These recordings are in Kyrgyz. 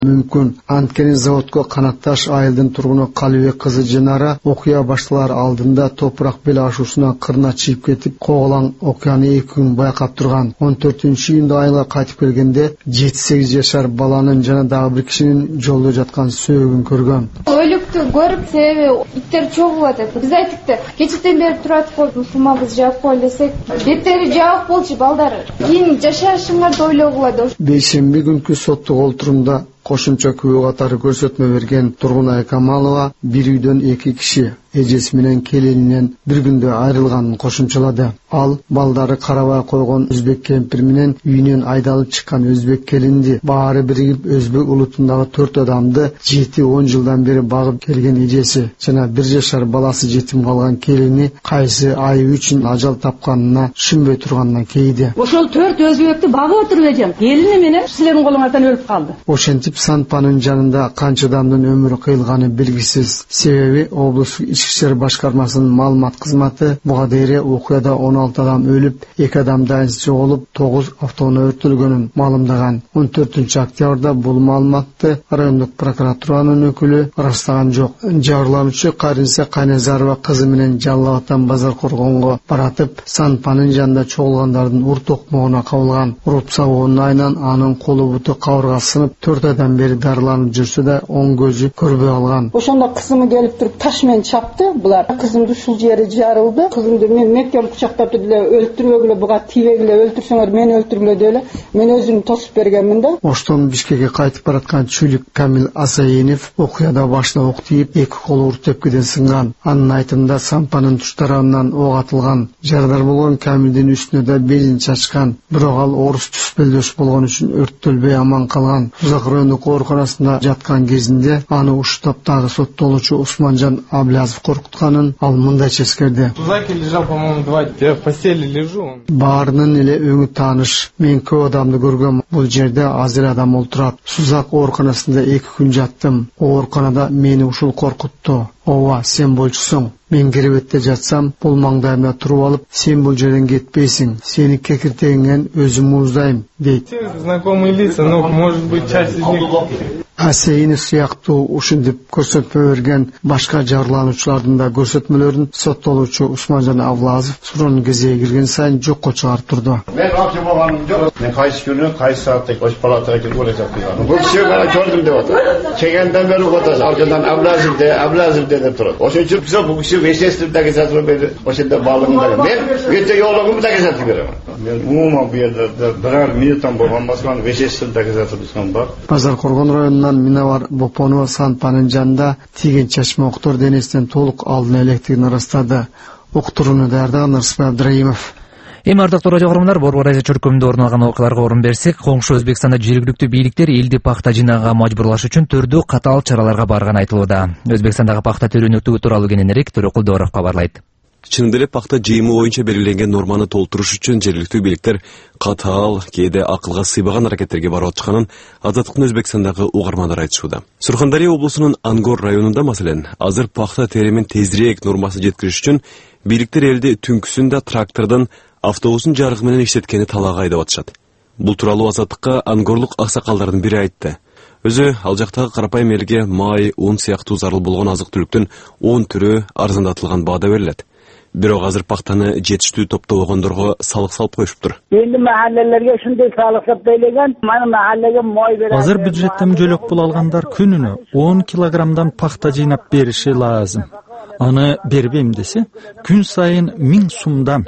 мүмкүн. Анткени заводко канатташ айылдын тургуну Калыбек кызы Жинара окуя башталар алдында топурак бел ашуусуна кырына чыйып кетип, Коголаң окуяны 2 күн байкап турган. 14-июнда айылга кайтып келгенде 7-8 жашар баланын жана дагы бир кишинин жолдо жаткан сөөгүн көргөн. Өлүктү көрүп, себеби иттер чогулуп атат. Биз айттык, кечтен бери турат коюп, сумабыз жаап коелу десек, беттери жаап болчу балдар. Кийин жашашыңарды ойлогула. Бейшемби күнкү соттук олтурумда кошумча күбө катары көрсөтмө берген Тургунай Камалова бир үйдөн 2 киши эжеси менен келининен бир күндө айрылганын кошумчалады. Ал балдары карабай койгон өзбек кемпир менен үйүнөн айдалып чыккан өзбек келинди баары биригип өзбек улутундагы 4 адамды 7-10 жылдан бери багып келген эжеси жана 1 жашар баласы жетим калган келини кайсы айы үчүн ажал тапканына түшүнбөй турганына кейди. Ошол 4 өзбекти багып отуруп эжем. Келини менен силердин колуңардан өлүп калды. Ошентип Санпанын жанында канча адамдын өмүрү кыйылганы белгисиз. Себеби облустук Ички иштер башкармасынын маалымат кызматы буга дейре окуяда 16 адам өлүп, 2 адам дайынсыз жоголуп, 9 автоунаа өртөлгөнүн маалымдаган. 14-октябрда бул маалыматты райондук прокуратуранын өкүлү ырастаган жок. Жабырлануучу Каринсе Кайназарова кызы менен Жалал Абадтан базар коргонго баратып, Санпанын жанында чогулгандардын ур токмогуна кабылган. Уруп сабоонун айынан анын колу буту кабыргасы сынып, 4 адам бери дарыланып жүрсө да оң көзү көрбөй калган. Ошондо кызым келип туруп таш менен чапты. Булар кызымды ушул жери жарылды. Кызымды мен мектеп кучактап эле өлтүрбөгүлө, буга тийбегиле, өлтүрсөңөр мени өлтүргүлө деле мен өзүм тосуп бергенмин да. Оштон Бишкекке кайтып бараткан Чүлүк Камил Асаинов окуяда башына ок тийип, 2 колу ур тепкиден сынган. Анын айтымында Санпанын туш тарабынан ок атылган. Жардар болгон Камилдин үстүнө да бензин чачкан. Бирок ал орус түспөлдөш болгон үчүн өрттөлбөй аман калган. Сузак райондук ооруканасында жаткан кезинде аны уштап дагы соттолуучу Усманжан Аблязов коркутканын ал мындайча эскерди. Сузаке лежал, по-моему, 2 дня в постели лежу. Баарынын эле өңү тааныш. Мен көп адамды көргөм. Бул жерде азыр адам олтурат. Сузак ооруканасында 2 күн жаттым. Ооруканада мени ушул коркутту. Ооба, сен болчусуң. Мен керебетте жатсам, бул маңдайымда туруп алып, сен бул жерден кетпейсиң. Сени кекиртегиңен өзүм уздайм, дейт. Знакомые лица, но может быть часть из них. Асейни сыяктуу ушинтип көрсөтмө берген башка жабырлануучулардын да көрсөтмөлөрүн соттолуучу Усманжан Аблазов суроонун кезеги кирген сайын жокко чыгарып турду. Мен акча болгоным жок. Мен кайсы күнү, кайсы саатта ош палатага келип көрөсөк кылган. Бул киши бана көрдүм деп атат. Чегенден бери атат. Аркадан Аблазов деп турат. Ошон үчүн биз бул киши веществодагы жазып берди. Ошондо баалыгында. Мен өтө жолугумду да жазып берем. Мен умуман бу жерде бирар минуттан болгонбаскан веществодагы жазып бар. Базар Коргон районунан Минавар Бопонова Санпанын жанында тийген чачма октор денесинен толук алдын электигин ырастады. Октуруну даярдаган Ырысбай Абдраимов. Эми ардактуу радио көрөрмандар, Борбор Азия чөркөмүндө орун алган окуяларга орун берсек, коңшу Өзбекстанда жергиликтүү бийликтер элди пахта жыйнага мажбурлаш үчүн түрдүү катаал чараларга барганы айтылууда. Өзбекстандагы пахта төрөнөктүгү тууралуу кененирээк Төрөкулдоров кабарлайт. Чынында эле пахта жыйымы боюнча белгиленген норманы толтуруш үчүн жергиликтүү бийликтер катаал, кээде акылга сыйбаган аракеттерге барып атканын Азаттыктын Өзбекстандагы угармандары айтышууда. Сурхандария облусунун Ангор районунда маселен, азыр пахта теремин тезирээк нормасы жеткириш үчүн бийликтер элди түнкүсүндө трактордон автобустун жарыгы менен иштеткени талаага айдап атышат. Бул тууралуу Азаттыкка ангорлук аксакалдардын бири айтты. Өзү ал жактагы карапайым элге май, ун сыяктуу зарыл болгон азык-түлүктүн 10 түрү арзандатылган баада берилет. Бирок азыр пахтаны жетиштүү топтобогондорго салык салып коюшуптур. Эми махаллелерге ушундай салык саптайлган, мана махаллеге мой берет. Азыр бюджеттен жөлөк пул алгандар күнүнө 10 килограммдан пахта жыйнап бериши лазым. Аны бербейм десе, күн сайын 1000 сумдан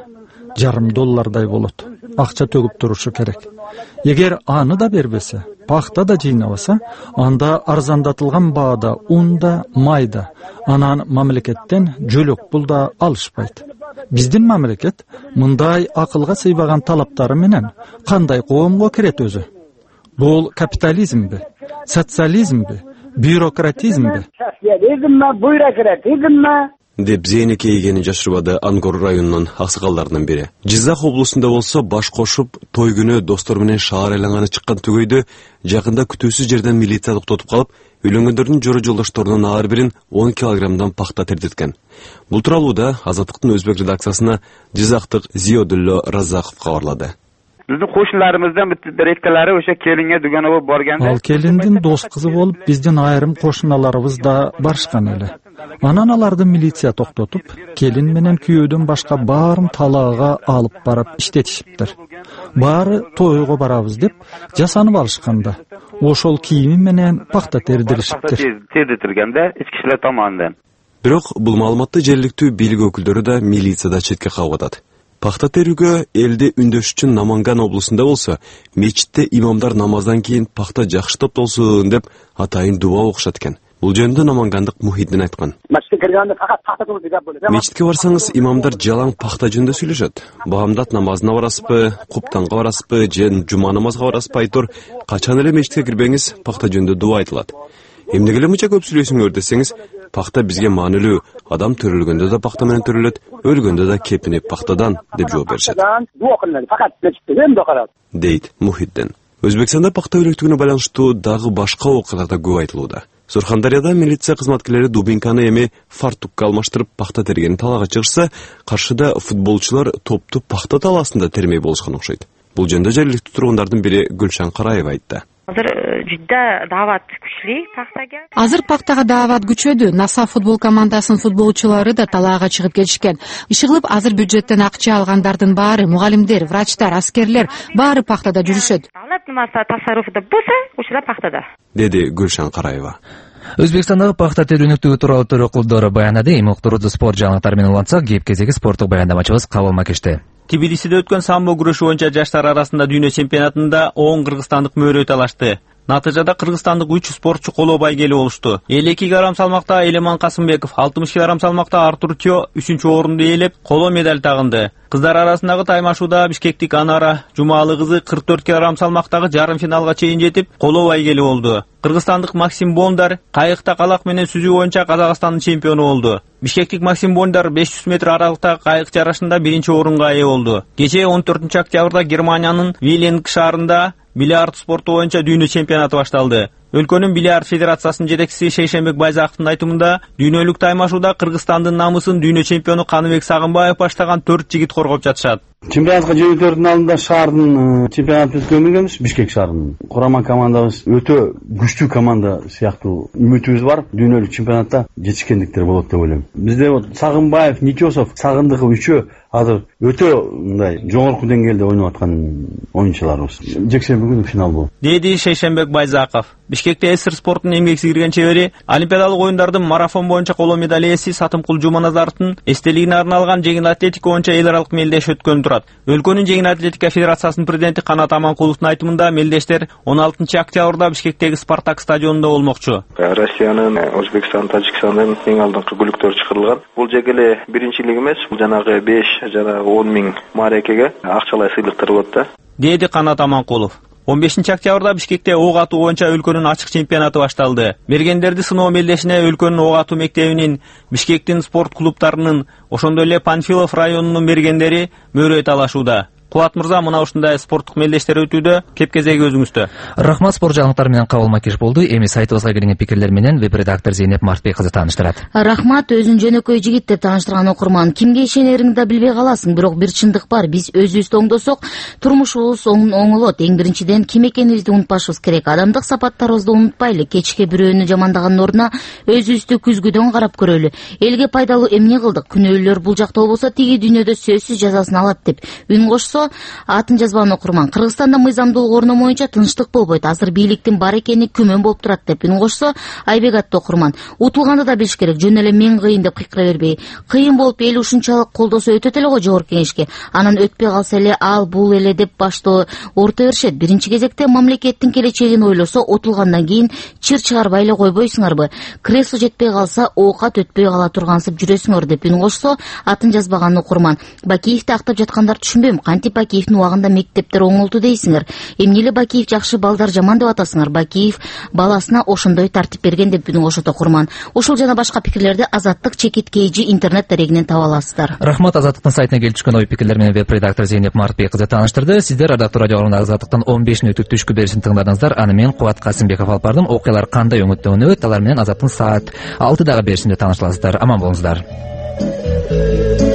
$1,5 болот. Акча төгүп турушу керек. Эгер аны да бербесе, пахта да жыйнабаса, анда арзандатылган баада унда, майда, анан мамлекеттен жөлөк пул да алышпайт. Биздин мамлекет мындай акылга сыйбаган талаптары менен кандай коомго кирет өзү? Бул капитализмби, социализмби, бюрократизмби? Социализмби, бюрократизмби? Деп зейни кейгени жашырбады Ангор районунун аксакалдарынын бири. Жизак облусунда болсо баш кошуп той күнү достор менен шаар айланганы чыккан түгөйдү жакында күтүүсүз жерден милиция токтотуп калып, үйлөнгөндөрдүн жора жолдошторунун ар бирин 10 килограммдан пахта тердеткен. Бул тууралуу да Азаттыктын өзбек редакциясына Жизактык Зиодулло Разаков кабарлады. Bizdin qo'shnilarimizdan bitta rektorlari o'sha kelinga dugona bo'lib borganda Ал келиндин дос кызы болуп, биздин айрым кошуналарыбыз да барышкан эле. Анан аларды милиция токтотуп, келин менен күйөөдөн башка баарын талаага алып барып иштетишиптир. Баары тойго барабыз деп жасанып алышканда, ошол кийими менен пахта тердиришиптир. Тердетилгенде ички иштер tomonidan. Бирок бул маалыматты жергиликтүү бийлик өкүлдөрү да милицияда четке кагып атат. Пахта терүүгө элди үндөш үчүн Наманган облусунда болсо, мечитте имамдар намаздан кийин пахта жакшы топтолсун деп атайын дуба окушат экен. Бул жөнүндө намангандык Мухиддин айткан. Мечитке барсаңыз, имамдар жалаң пахта жөнүндө сүйлөшөт. Баамдат намазына барасызбы, куптанга барасызбы, же жума намазга барасызбы айтор, качан эле мечитке кирбеңиз, пахта жөнүндө дуба айтылат. Эмнеге эле мынча көп сүйлөйсүңөр десеңиз, пахта бизге маанилүү, адам төрөлгөндө да пахта менен төрөлөт, өлгөндө да кепини пахтадан деп жооп беришет. Дейт Мухиддин. Өзбекстанда пахта өлүктүгүнө байланыштуу дагы башка окуялар да көп айтылууда. Сурхандарияда милиция кызматкерлери дубинканы эми фартукка алмаштырып пахта тергенин талаага чыгышса, каршыда футболчулар топту пахта талаасында термей болушкан окшойт. Бул жөнүндө жергиликтүү тургундардын бири Гүлшан Караева айтты. Азыр пахтага даават күчөдү. НАСА футбол командасынын футболчулары да талаага чыгып кетишкен. Ишыгылып азыр бюджеттен акча алгандардын баары, мугалимдер, врачтар, аскерлер баары пахтада жүрүшөт. Деди Гүлшан Караева. Өзбекстандагы пахта терүүнүктүгү тууралуу төрөкулдор баянады. Эми уктурууда спорт жаңылыктары менен улантсак, кеп кезеги спорттук баяндамачыбыз Кабыл Макеште. Тбилисиде өткөн самбо күрөшү боюнча жаштар арасында дүйнө чемпионатында 10 кыргызстандык мөөрөй талашты. Натыйжада кыргызстандык 3 спортчу коло байгели болушту. 52 кг салмакта Элеман Касымбеков, 60 кг салмакта Артур Тё 3-орунду ээлеп, коло медаль тагынды. Кыздар арасындагы таймашууда бишкектик Анара Жумалы кызы 44 кг салмактагы жарым финалга чейин жетип, коло байгели болду. Кыргызстандык Максим Бондар кайыкта калак менен сүзүү боюнча Казакстандын чемпиону болду. Бишкектик Максим Бондар 500 метр аралыктагы кайык жарышында 1-орунга ээ болду. Кечээ 14 октябрда Германиянын Виленг шаарында бильярд спорту боюнча дүйнө чемпионаты башталды. Өлкөнүн бильярд федерациясынын жетекчиси Шейшенбек Байзаковдун айтымында, дүйнөлүк таймашууда Кыргызстандын намысын дүйнө чемпиону Каныбек Сагынбаев баштаган 4 жигит коргоп жатышат. Чемпионатка жөнөтөрдүн алдында шаардын чемпионатын өткөргөнбүз, Бишкек шаарынын. Курама командабыз өтө күчтүү команда сыяктуу үмүтүбүз бар. Дүйнөлүк чемпионатта жетишкендиктер болот деп ойлойм. Бизде Сагынбаев, Нитесов, Сагындыков үчөө азыр өтө мындай жогорку деңгээлде ойноп аткан оюнчуларыбыз. Жекшемби күнү финал болот. Деди Шейшенбек Байзаков. Бишкекте эсир спорттун эмгек сиңирген чебери, Олимпиадалык оюндардын марафон боюнча коло медаль ээси Сатымкул Жуманазаровдун эстелигине арналган жеңил атлетика боюнча эл аралык мелдеш өткөнү турат. Өлкөнүн жеңил атлетика федерациясынын президенти Канат Аманкуловдун айтымында, мелдештер 16 октябрда Бишкектеги Спартак стадионунда болмокчу. Россиянын, Өзбекстан, Тажикстандын эң алдыңкы күлүктөрү чыгарылган. Бул жерге эле биринчилик эмес, бул жанагы 5 жана 10 миң маарекеге акчалай сыйлыктар болот да. Деди Канат Аманкулов. 15 октябрда Бишкекте ок атуу боюнча өлкөнүн ачык чемпионаты башталды. Мергендерди сыноо мелдешине өлкөнүн ок атуу мектебинин, Бишкектин спорт клубтарынын, ошондой эле Панфилов районунун мергендери мөөрөй талашууда. Кубат мырза, мына ушундай спорттук мелдештер өтүүдө, кеп кезеги өзүңүздө. Рахмат, спорт жаңылыктары менен Кабыл Макеш болду. Эми сайтыбызга келген пикирлер менен веб-редактор Зейнеп Мартбек кызы тааныштырат. Рахмат, өзүн жөнөкөй жигит деп тааныштырган окурман. Кимге ишенериңди да билбей каласың, бирок бир чындык бар. Биз өзүбүздү оңдосок, турмушубуз оңолот. Эң биринчиден ким экенибизди унутпашыбыз керек. Адамдык сапаттарыбызды унутпайлы. Кечке бирөөнү жамандаганын ордуна өзүбүздү күзгүдөн карап көрөлү. Элге пайдалуу эмне кылдык? Күнөөлөр бул жакта болбосо тиги дүйнөдө сөзсүз жазасын алат деп үн кошсо, атын жазбан окурман. Кыргызстанда мыйзамдуулук орноо боюнча тынчтык болбойт. Азыр бийликтин бар экени күмөн болуп турат деп үн кошсо, Айбек атты окурман. Утулганды да билиш керек. Жөн эле мен кыйын деп кыйкыра бербей. Кыйын болуп эл ушунчалык колдосо өтөт эле го жогорку кеңешке. Анан өтпөй калса эле ал бул эле деп баштоо орто беришет. Биринчи кезекте мамлекеттин келечегин ойлосо, утулгандан кийин чыр чыгарбай эле койбойсуңарбы? Кресло жетпей калса, оокат өтпөй кала тургансып жүрөсүңөр деп үн кошсо, атын жазбаган окурман. Бакиевди актап жаткандар түшүнбөйм. Кантип Бакиевдин убагында мектептер оңолду дейсиңер? Эмне эле Бакиев жакшы, балдар жаман деп атасыңар? Бакиев баласына ошондой тартип берген деп үн кошот окурман. Ушул жана башка пикирлерди Азаттык чекит KG интернет дарегинен таба аласыздар. Рахмат, Азаттыктын сайтына келип түшкөн ой пикирлер менен веб-редактор Зейнеп Мартбек кызы тааныштырды. Сиздер Ардактуу радио угрумунда Азаттыктын 15 түшкү беришин тыңдадыңыздар. Аны мен Кубат Касымбеков алып бардым. Окуялар кандай өңүттөнөт? Алар менен Азаттыктын саат 6дагы беришинде тааныша аласыздар. Аман болуңуздар.